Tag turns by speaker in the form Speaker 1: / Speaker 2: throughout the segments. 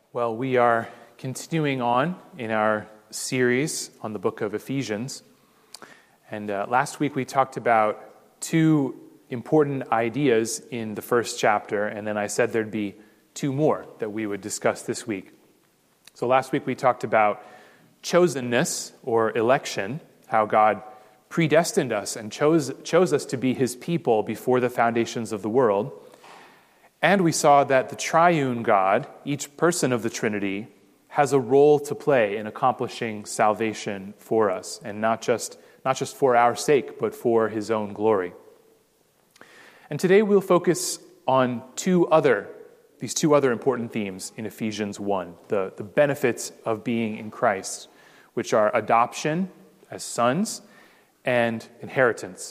Speaker 1: Well, we are continuing on in our series on the book of Ephesians. And last week we talked about two important ideas in the first chapter, and then I said there'd be two more that we would discuss this week. So last week we talked about chosenness or election, how God predestined us and chose us to be his people before the foundations of the world. And we saw that the triune God, each person of the Trinity, has a role to play in accomplishing salvation for us, and not just for our sake, but for his own glory. And today we'll focus on these two other important themes in Ephesians 1, the benefits of being in Christ, which are adoption as sons and inheritance.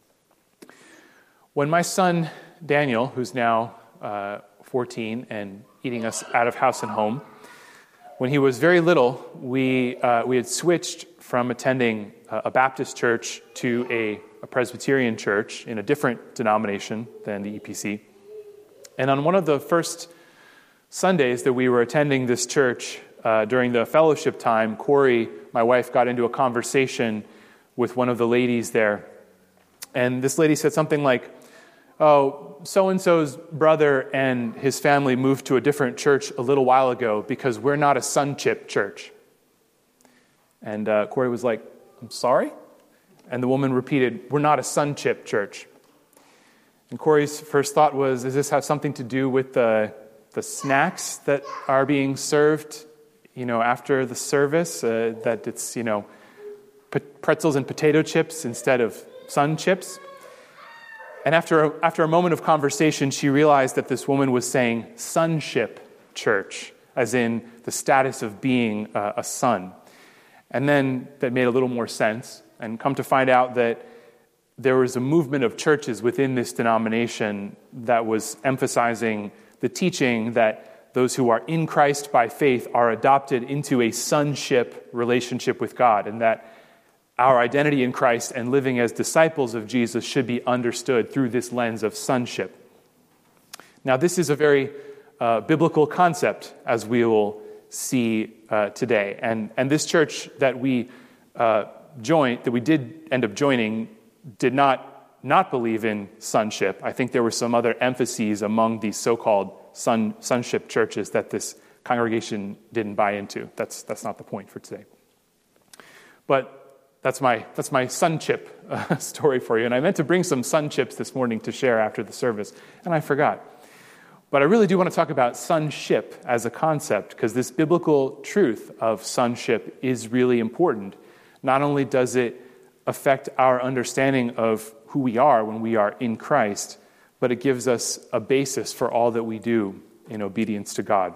Speaker 1: When my son Daniel, who's now 14 and eating us out of house and home, when he was very little, we had switched from attending a Baptist church to a Presbyterian church in a different denomination than the EPC. And on one of the first Sundays that we were attending this church, during the fellowship time, Corey, my wife, got into a conversation with one of the ladies there. And this lady said something like, "Oh, so-and-so's brother and his family moved to a different church a little while ago because we're not a Sonship church." And Corey was like, "I'm sorry?" And the woman repeated, "We're not a Sonship church." And Corey's first thought was, does this have something to do with the snacks that are being served, after the service, that it's, pretzels and potato chips instead of sun chips? And after a moment of conversation, she realized that this woman was saying sonship church, as in the status of being a son. And then that made a little more sense, and come to find out that there was a movement of churches within this denomination that was emphasizing the teaching that those who are in Christ by faith are adopted into a sonship relationship with God, and that our identity in Christ and living as disciples of Jesus should be understood through this lens of sonship. Now, this is a very biblical concept, as we will see today. And this church that we did end up joining, did not believe in sonship. I think there were some other emphases among these so-called sonship churches that this congregation didn't buy into. That's not the point for today. But that's my sonship story for you. And I meant to bring some sun chips this morning to share after the service, and I forgot. But I really do want to talk about sonship as a concept, because this biblical truth of sonship is really important. Not only does it affect our understanding of who we are when we are in Christ, but it gives us a basis for all that we do in obedience to God.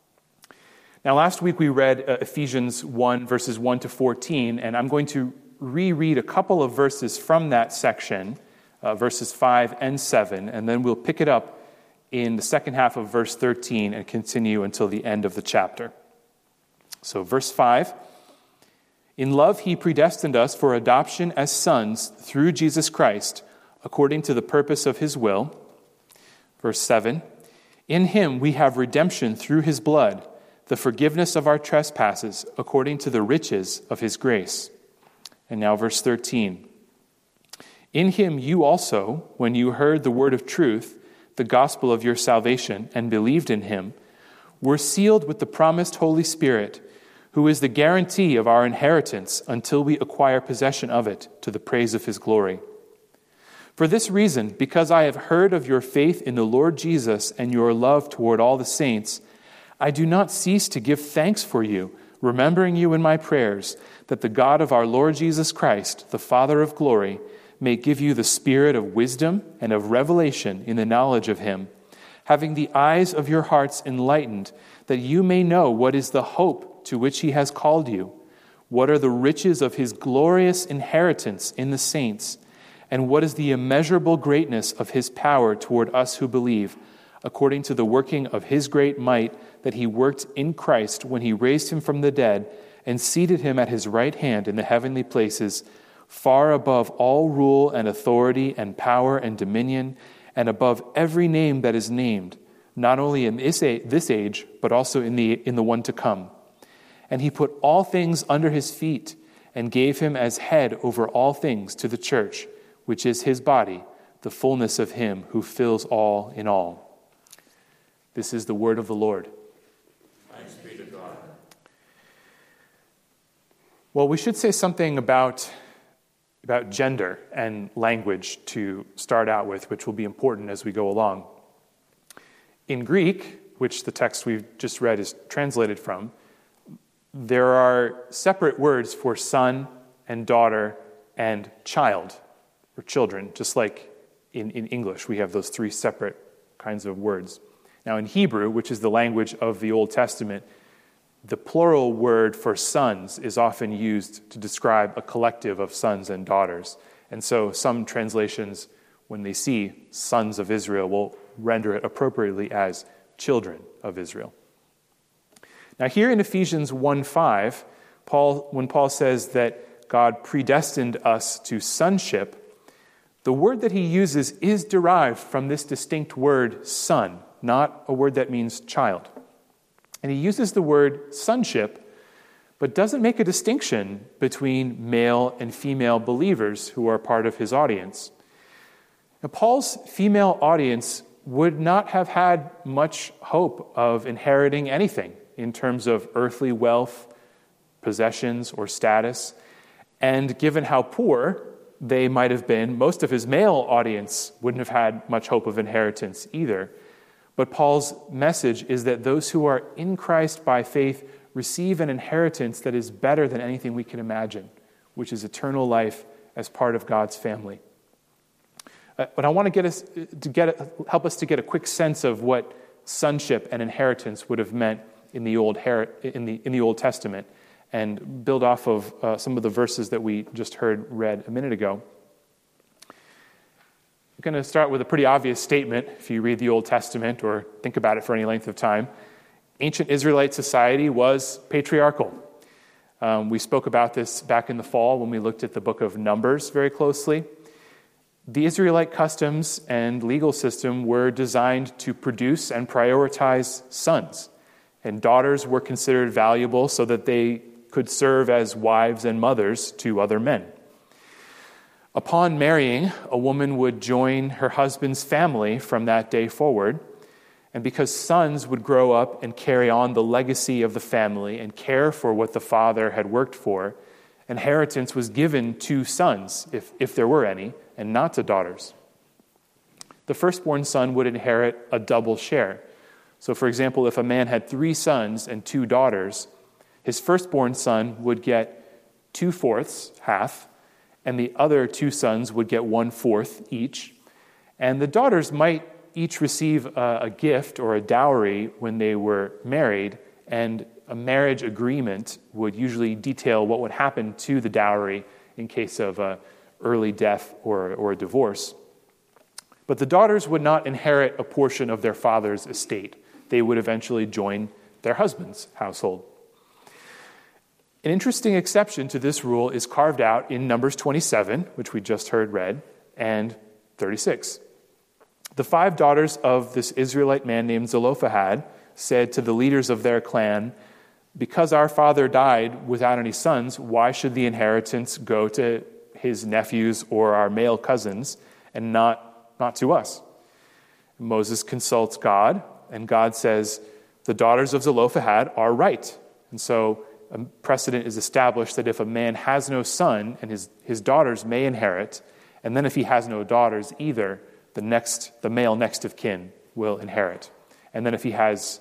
Speaker 1: Now, last week we read Ephesians 1, verses 1 to 14, and I'm going to reread a couple of verses from that section, verses 5 and 7, and then we'll pick it up in the second half of verse 13 and continue until the end of the chapter. So, verse 5, "In love he predestined us for adoption as sons through Jesus Christ, according to the purpose of his will." Verse 7, "In him we have redemption through his blood, the forgiveness of our trespasses, according to the riches of his grace." And now verse 13. "In him you also, when you heard the word of truth, the gospel of your salvation, and believed in him, were sealed with the promised Holy Spirit, who is the guarantee of our inheritance until we acquire possession of it, to the praise of his glory. For this reason, because I have heard of your faith in the Lord Jesus and your love toward all the saints, I do not cease to give thanks for you, remembering you in my prayers, that the God of our Lord Jesus Christ, the Father of glory, may give you the spirit of wisdom and of revelation in the knowledge of him, having the eyes of your hearts enlightened, that you may know what is the hope to which he has called you, what are the riches of his glorious inheritance in the saints, and what is the immeasurable greatness of his power toward us who believe, according to the working of his great might that he worked in Christ when he raised him from the dead and seated him at his right hand in the heavenly places, far above all rule and authority and power and dominion, and above every name that is named, not only in this age, but also in the one to come. And he put all things under his feet and gave him as head over all things to the church, which is his body, the fullness of him who fills all in all. This is the word of the Lord.
Speaker 2: Thanks be to God.
Speaker 1: Well, we should say something about gender and language to start out with, which will be important as we go along. In Greek, which the text we've just read is translated from, there are separate words for son and daughter and child, or children, just like in English. We have those three separate kinds of words. Now in Hebrew, which is the language of the Old Testament, the plural word for sons is often used to describe a collective of sons and daughters. And so some translations, when they see sons of Israel, will render it appropriately as children of Israel. Now here in Ephesians 1:5, when Paul says that God predestined us to sonship, the word that he uses is derived from this distinct word son, not a word that means child. And he uses the word sonship, but doesn't make a distinction between male and female believers who are part of his audience. Now, Paul's female audience would not have had much hope of inheriting anything in terms of earthly wealth, possessions, or status. And given how poor they might have been, most of his male audience wouldn't have had much hope of inheritance either. But Paul's message is that those who are in Christ by faith receive an inheritance that is better than anything we can imagine, which is eternal life as part of God's family. But I want to help us to get a quick sense of what sonship and inheritance would have meant in the Old Testament, and build off of some of the verses that we just heard read a minute ago. I'm going to start with a pretty obvious statement if you read the Old Testament or think about it for any length of time. Ancient Israelite society was patriarchal. We spoke about this back in the fall when we looked at the book of Numbers very closely. The Israelite customs and legal system were designed to produce and prioritize sons, and daughters were considered valuable so that they could serve as wives and mothers to other men. Upon marrying, a woman would join her husband's family from that day forward, and because sons would grow up and carry on the legacy of the family and care for what the father had worked for, inheritance was given to sons, if there were any, and not to daughters. The firstborn son would inherit a double share. So, for example, if a man had 3 sons and 2 daughters, his firstborn son would get 2/4, half, and the other 2 sons would get 1/4 each. And the daughters might each receive a gift or a dowry when they were married, and a marriage agreement would usually detail what would happen to the dowry in case of early death or a divorce. But the daughters would not inherit a portion of their father's estate. They would eventually join their husband's household. An interesting exception to this rule is carved out in Numbers 27, which we just heard read, and 36. The 5 daughters of this Israelite man named Zelophehad said to the leaders of their clan, "Because our father died without any sons, why should the inheritance go to his nephews or our male cousins and not to us?" Moses consults God, and God says, the daughters of Zelophehad are right. And so a precedent is established that if a man has no son and his daughters may inherit, and then if he has no daughters either, the male next of kin will inherit. And then if he has,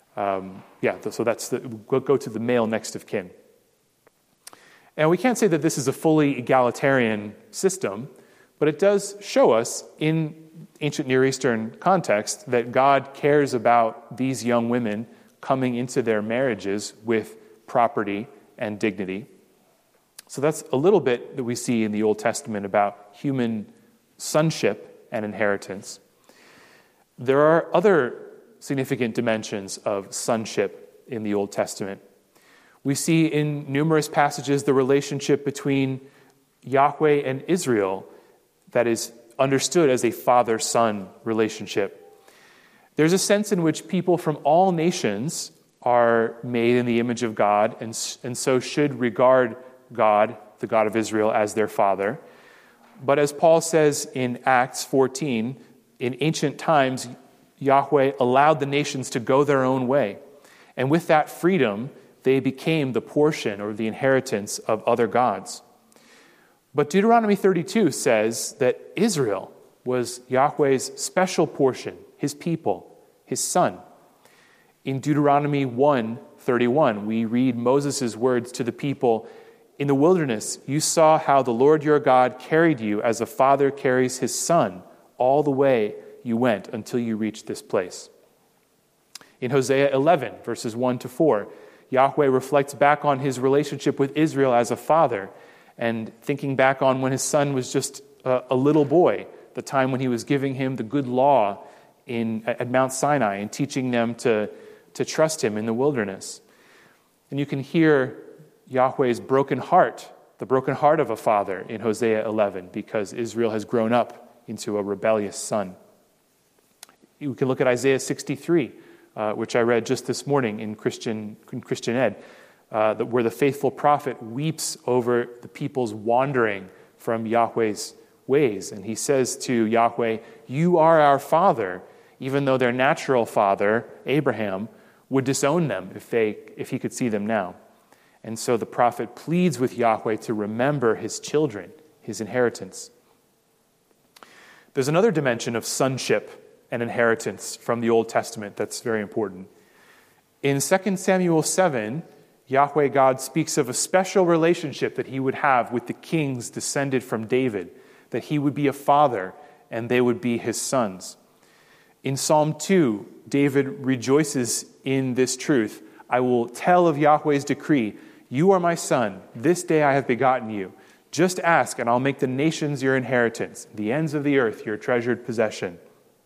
Speaker 1: we'll go to the male next of kin. And we can't say that this is a fully egalitarian system, but it does show us in ancient Near Eastern context that God cares about these young women coming into their marriages with property and dignity. So that's a little bit that we see in the Old Testament about human sonship and inheritance. There are other significant dimensions of sonship in the Old Testament. We see in numerous passages the relationship between Yahweh and Israel that is understood as a father-son relationship. There's a sense in which people from all nations are made in the image of God and so should regard God, the God of Israel, as their Father. But as Paul says in Acts 14, in ancient times, Yahweh allowed the nations to go their own way. And with that freedom, they became the portion or the inheritance of other gods. But Deuteronomy 32 says that Israel was Yahweh's special portion, his people, his son. In Deuteronomy 1:31, we read Moses' words to the people, "In the wilderness, you saw how the Lord your God carried you as a father carries his son all the way you went until you reached this place." In Hosea 11, verses 1-4, Yahweh reflects back on his relationship with Israel as a father and thinking back on when his son was just a little boy, the time when he was giving him the good law at Mount Sinai and teaching them to trust him in the wilderness. And you can hear Yahweh's broken heart, the broken heart of a father in Hosea 11, because Israel has grown up into a rebellious son. You can look at Isaiah 63, which I read just this morning in Christian Ed, where the faithful prophet weeps over the people's wandering from Yahweh's ways. And he says to Yahweh, "You are our father," even though their natural father, Abraham, would disown them if he could see them now. And so the prophet pleads with Yahweh to remember his children, his inheritance. There's another dimension of sonship and inheritance from the Old Testament that's very important. In 2 Samuel 7, Yahweh God speaks of a special relationship that he would have with the kings descended from David, that he would be a father and they would be his sons. In Psalm 2, David rejoices in this truth. "I will tell of Yahweh's decree. You are my son. This day I have begotten you. Just ask, and I'll make the nations your inheritance, the ends of the earth your treasured possession."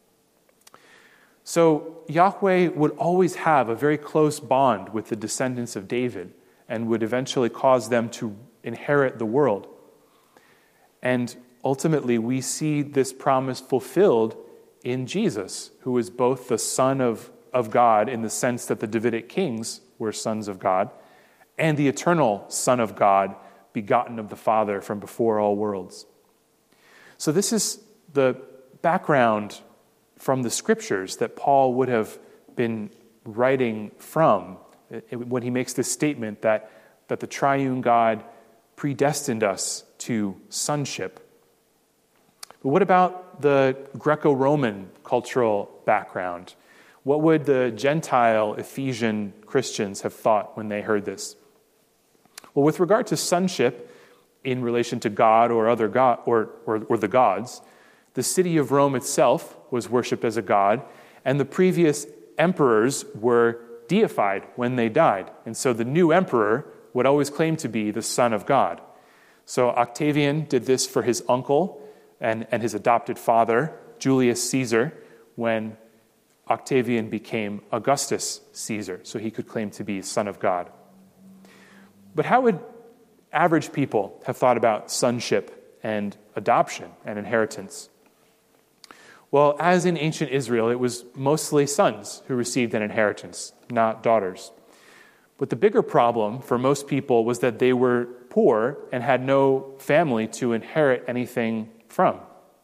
Speaker 1: So Yahweh would always have a very close bond with the descendants of David and would eventually cause them to inherit the world. And ultimately, we see this promise fulfilled in Jesus, who is both the Son of God in the sense that the Davidic kings were sons of God, and the eternal Son of God, begotten of the Father from before all worlds. So this is the background from the Scriptures that Paul would have been writing from when he makes this statement that the triune God predestined us to sonship. But what about the Greco-Roman cultural background? What would the Gentile Ephesian Christians have thought when they heard this? Well, with regard to sonship in relation to God or other god or the gods, the city of Rome itself was worshipped as a god, and the previous emperors were deified when they died. And so the new emperor would always claim to be the Son of God. So Octavian did this for his uncle and his adopted father, Julius Caesar, when Octavian became Augustus Caesar, so he could claim to be Son of God. But how would average people have thought about sonship and adoption and inheritance? Well, as in ancient Israel, it was mostly sons who received an inheritance, not daughters. But the bigger problem for most people was that they were poor and had no family to inherit anything from.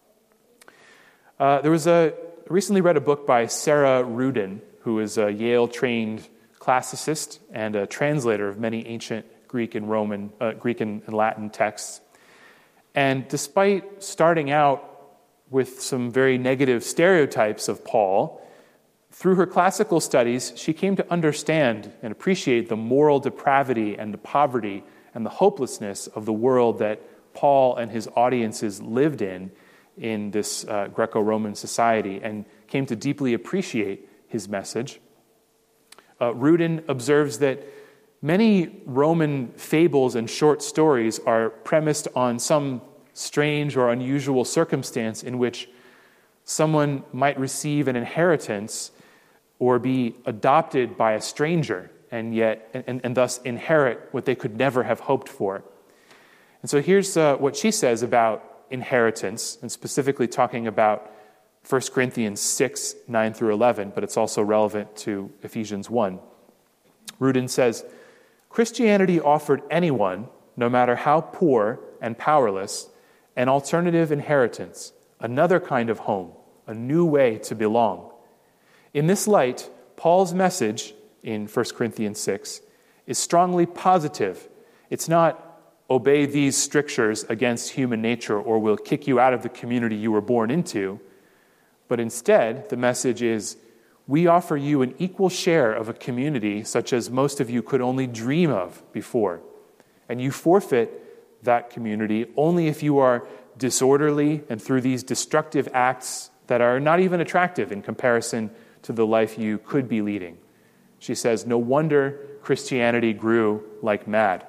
Speaker 1: I recently read a book by Sarah Rudin, who is a Yale-trained classicist and a translator of many ancient Greek and Latin texts. And despite starting out with some very negative stereotypes of Paul, through her classical studies, she came to understand and appreciate the moral depravity and the poverty and the hopelessness of the world that Paul and his audiences lived in this Greco-Roman society, and came to deeply appreciate his message. Rudin observes that many Roman fables and short stories are premised on some strange or unusual circumstance in which someone might receive an inheritance or be adopted by a stranger and thus inherit what they could never have hoped for. And so here's what she says about inheritance, and specifically talking about 1 Corinthians 6, 9 through 11, but it's also relevant to Ephesians 1. Rudin says, Christianity offered anyone, no matter how poor and powerless, an alternative inheritance, another kind of home, a new way to belong. In this light, Paul's message in 1 Corinthians 6 is strongly positive. It's not, obey these strictures against human nature or we'll kick you out of the community you were born into. But instead, the message is, we offer you an equal share of a community such as most of you could only dream of before. And you forfeit that community only if you are disorderly and through these destructive acts that are not even attractive in comparison to the life you could be leading. She says, no wonder Christianity grew like mad.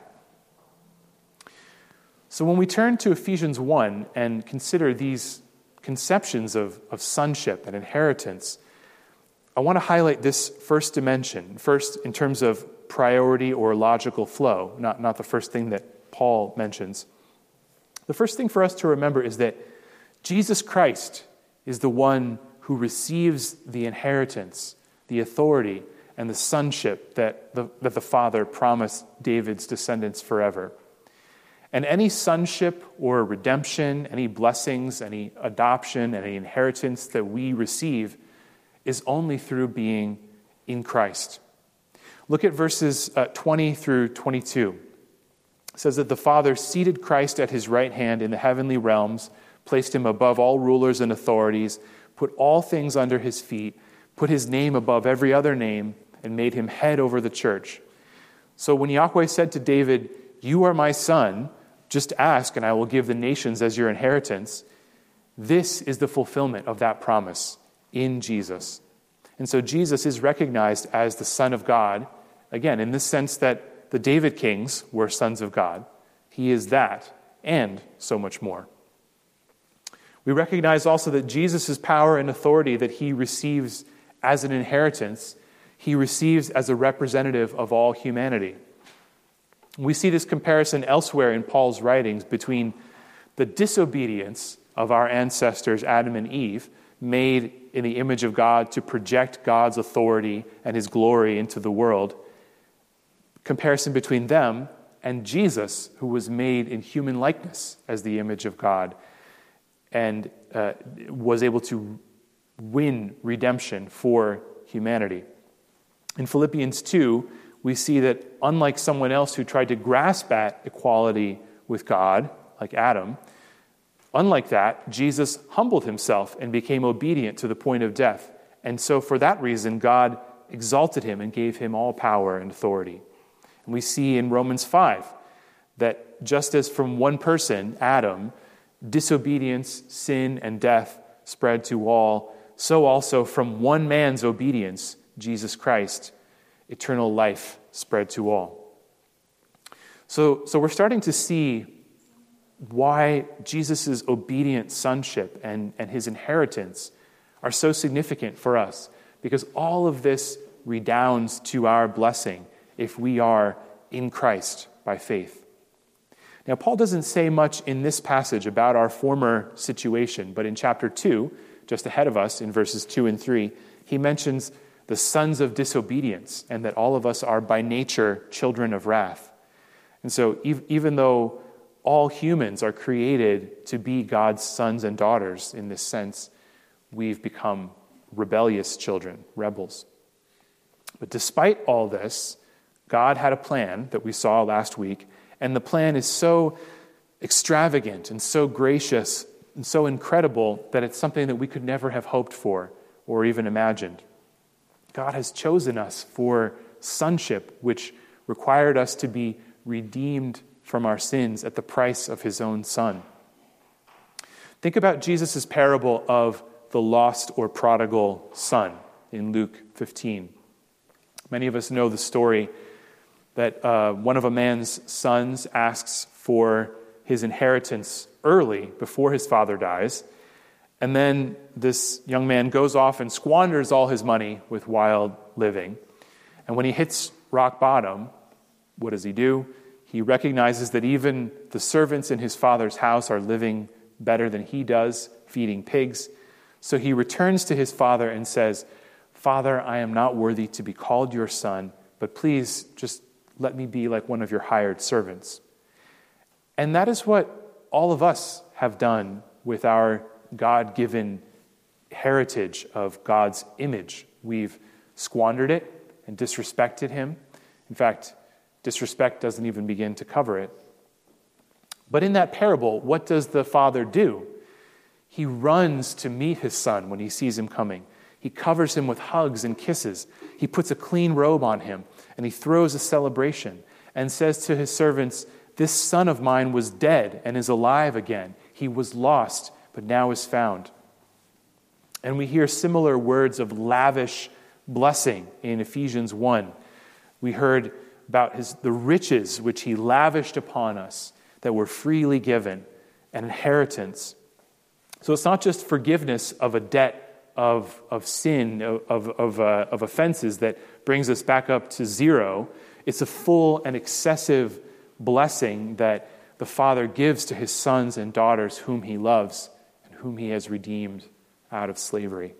Speaker 1: So when we turn to Ephesians 1 and consider these conceptions of sonship and inheritance, I want to highlight this first dimension, first in terms of priority or logical flow, not the first thing that Paul mentions. The first thing for us to remember is that Jesus Christ is the one who receives the inheritance, the authority, and the sonship that the Father promised David's descendants forever. And any sonship or redemption, any blessings, any adoption, any inheritance that we receive is only through being in Christ. Look at verses 20 through 22. It says that the Father seated Christ at his right hand in the heavenly realms, placed him above all rulers and authorities, put all things under his feet, put his name above every other name, and made him head over the church. So when Yahweh said to David, you are my son, just ask and I will give the nations as your inheritance, this is the fulfillment of that promise in Jesus. And so Jesus is recognized as the Son of God, again, in the sense that the David kings were sons of God. He is that, and so much more. We recognize also that Jesus' power and authority that he receives as an inheritance, he receives as a representative of all humanity. We see this comparison elsewhere in Paul's writings between the disobedience of our ancestors, Adam and Eve, made in the image of God to project God's authority and his glory into the world, comparison between them and Jesus, who was made in human likeness as the image of God and was able to win redemption for humanity. In Philippians 2, we see that unlike someone else who tried to grasp at equality with God, like Adam, unlike that, Jesus humbled himself and became obedient to the point of death. And so for that reason, God exalted him and gave him all power and authority. And we see in Romans 5 that just as from one person, Adam, disobedience, sin, and death spread to all, so also from one man's obedience, Jesus Christ, eternal life spread to all. So we're starting to see why Jesus' obedient sonship and his inheritance are so significant for us, because all of this redounds to our blessing if we are in Christ by faith. Now, Paul doesn't say much in this passage about our former situation, but in chapter 2, just ahead of us in verses 2 and 3, he mentions the sons of disobedience, and that all of us are by nature children of wrath. And so even though all humans are created to be God's sons and daughters in this sense, we've become rebellious children, rebels. But despite all this, God had a plan that we saw last week, and the plan is so extravagant and so gracious and so incredible that it's something that we could never have hoped for or even imagined. God has chosen us for sonship, which required us to be redeemed from our sins at the price of his own Son. Think about Jesus' parable of the lost or prodigal son in Luke 15. Many of us know the story that one of a man's sons asks for his inheritance early before his father dies. And then this young man goes off and squanders all his money with wild living. And when he hits rock bottom, what does he do? He recognizes that even the servants in his father's house are living better than he does, feeding pigs. So he returns to his father and says, "Father, I am not worthy to be called your son, but please just let me be like one of your hired servants." And that is what all of us have done with our God-given heritage of God's image. We've squandered it and disrespected him. In fact, disrespect doesn't even begin to cover it. But in that parable, what does the father do? He runs to meet his son when he sees him coming. He covers him with hugs and kisses. He puts a clean robe on him, and he throws a celebration and says to his servants, "This son of mine was dead and is alive again. He was lost, but now is found." And we hear similar words of lavish blessing in Ephesians 1. We heard about the riches which he lavished upon us that were freely given, an inheritance. So it's not just forgiveness of a debt of sin, of offenses that brings us back up to zero. It's a full and excessive blessing that the Father gives to his sons and daughters whom he loves and whom he has redeemed out of slavery.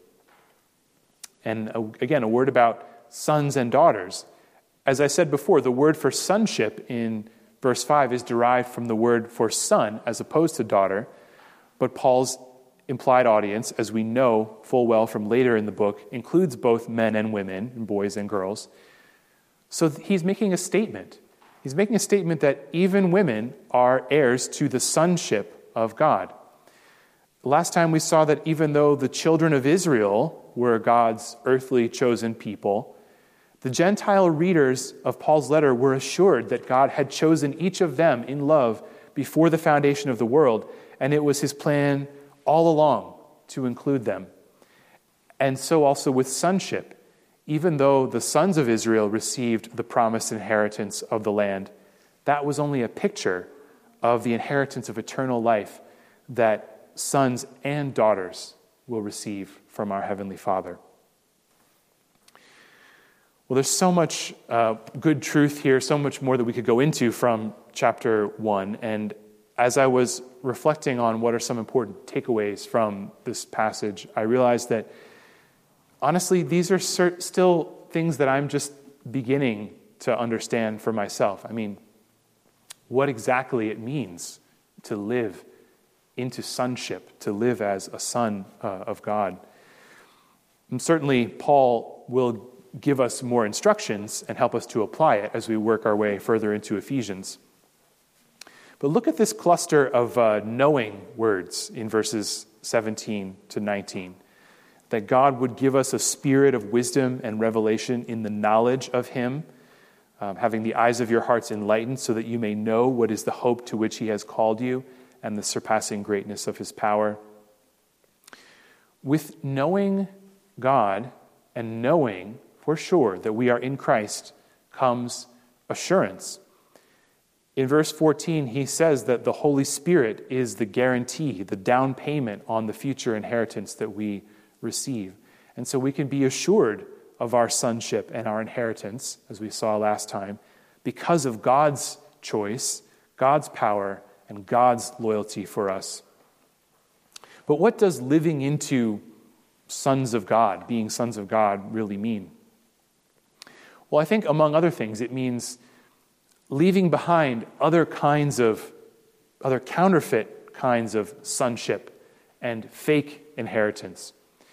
Speaker 1: And again, a word about sons and daughters. As I said before, the word for sonship in verse 5 is derived from the word for son as opposed to daughter, but Paul's implied audience, as we know full well from later in the book, includes both men and women, and boys and girls. So he's making a statement. He's making a statement that even women are heirs to the sonship of God. Last time we saw that even though the children of Israel were God's earthly chosen people, the Gentile readers of Paul's letter were assured that God had chosen each of them in love before the foundation of the world, and it was his plan all along to include them. And so also with sonship. Even though the sons of Israel received the promised inheritance of the land, that was only a picture of the inheritance of eternal life that sons and daughters will receive from our Heavenly Father. Well, there's so much good truth here, so much more that we could go into from chapter 1. And as I was reflecting on what are some important takeaways from this passage, I realized that, honestly, these are still things that I'm just beginning to understand for myself. I mean, what exactly it means to live into sonship, to live as a son of God. And certainly, Paul will give us more instructions and help us to apply it as we work our way further into Ephesians. But look at this cluster of knowing words in verses 17 to 19. That God would give us a spirit of wisdom and revelation in the knowledge of him, having the eyes of your hearts enlightened so that you may know what is the hope to which he has called you and the surpassing greatness of his power. With knowing God and knowing for sure that we are in Christ comes assurance. In verse 14, he says that the Holy Spirit is the guarantee, the down payment on the future inheritance that we receive. And so we can be assured of our sonship and our inheritance, as we saw last time, because of God's choice, God's power, and God's loyalty for us. But what does living into sons of God, being sons of God, really mean? Well, I think among other things, it means leaving behind other counterfeit kinds of sonship and fake inheritance.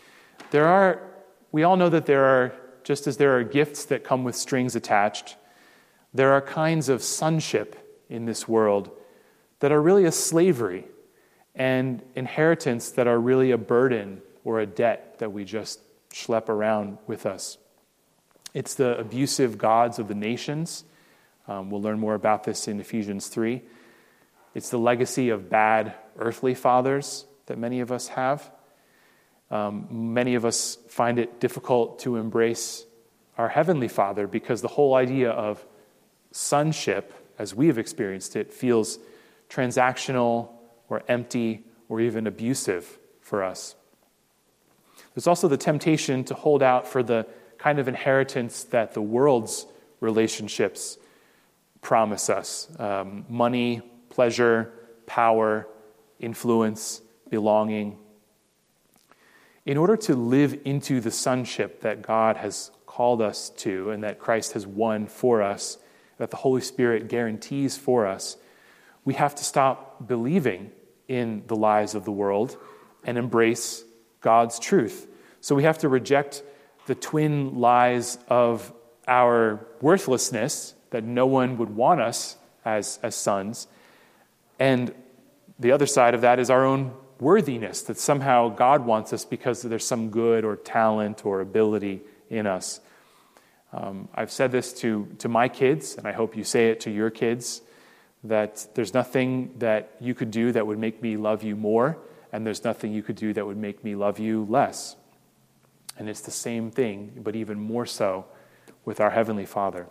Speaker 1: We all know that there are, just as there are gifts that come with strings attached, there are kinds of sonship in this world that are really a slavery and inheritance that are really a burden or a debt that we just schlep around with us. It's the abusive gods of the nations. We'll learn more about this in Ephesians 3. It's the legacy of bad earthly fathers that many of us have. Many of us find it difficult to embrace our Heavenly Father because the whole idea of sonship, as we have experienced it, feels transactional or empty or even abusive for us. There's also the temptation to hold out for the kind of inheritance that the world's relationships promise us. Money, pleasure, power, influence, belonging. in order to live into the sonship that God has called us to and that Christ has won for us, that the Holy Spirit guarantees for us, we have to stop believing in the lies of the world and embrace God's truth. So we have to reject the twin lies of our worthlessness, that no one would want us as sons, and the other side of that is our own worthiness, that somehow God wants us because there's some good or talent or ability in us. I've said this to my kids, and I hope you say it to your kids, that there's nothing that you could do that would make me love you more, and there's nothing you could do that would make me love you less. And it's the same thing, but even more so with our Heavenly Father.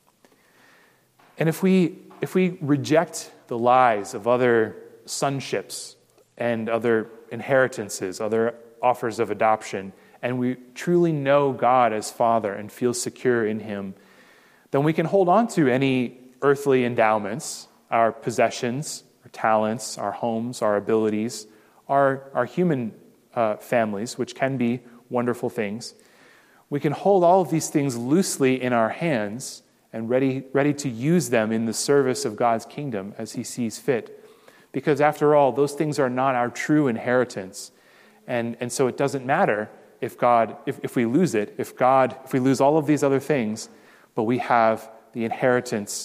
Speaker 1: And if we reject the lies of other sonships and other inheritances, other offers of adoption, and we truly know God as Father and feel secure in Him, then we can hold on to any earthly endowments, our possessions, our talents, our homes, our abilities, our human families, which can be wonderful things. We can hold all of these things loosely in our hands and ready to use them in the service of God's kingdom as He sees fit. Because after all, those things are not our true inheritance. And so it doesn't matter if we lose it, if we lose all of these other things, but we have the inheritance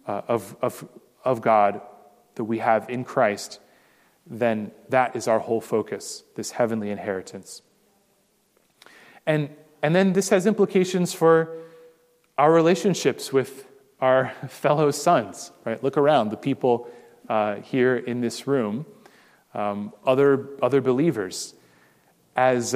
Speaker 1: of God that we have in Christ, then that is our whole focus, this heavenly inheritance. And then this has implications for our relationships with our fellow sons, right? Look around, the people here in this room, other believers. As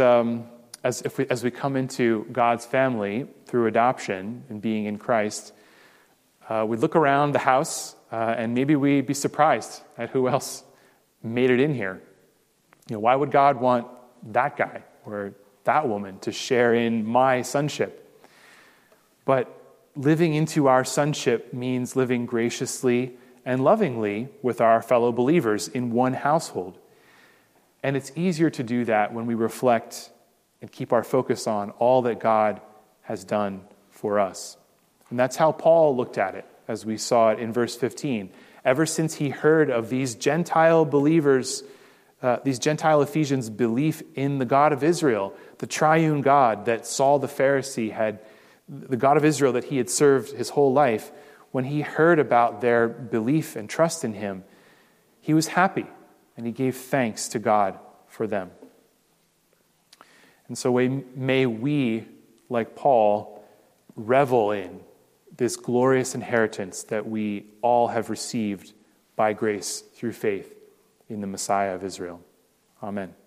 Speaker 1: we come into God's family through adoption and being in Christ, we look around the house and maybe we'd be surprised at who else made it in here. Why would God want that guy or that woman to share in my sonship? But living into our sonship means living graciously and lovingly with our fellow believers in one household. And it's easier to do that when we reflect and keep our focus on all that God has done for us. And that's how Paul looked at it, as we saw it in verse 15. Ever since he heard of these Gentile believers, these Gentile Ephesians' belief in the God of Israel, the triune God that Saul the Pharisee the God of Israel that he had served his whole life, when he heard about their belief and trust in him, he was happy and he gave thanks to God for them. And so may we, like Paul, revel in this glorious inheritance that we all have received by grace through faith in the Messiah of Israel. Amen.